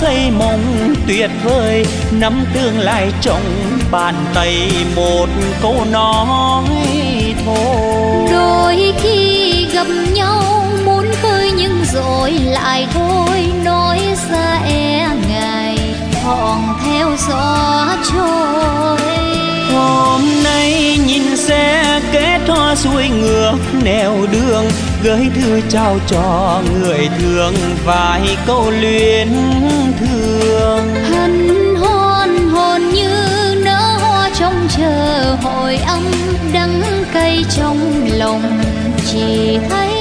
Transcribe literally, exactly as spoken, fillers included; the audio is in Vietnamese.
xây mộng tuyệt vời, nắm tương lai trong bàn tay, một câu nói thôi. Đôi khi gặp nhau muốn khơi nhưng rồi lại thôi, nói ra e ngại thọn theo gió trôi. Hôm nay nhìn xe kết hoa xuôi ngược nẻo đường, gửi thư trao cho người thương vài câu luyến thương. Hân hoan hồn như nở hoa trong chờ hội âm, đắng cay trong lòng chỉ thấy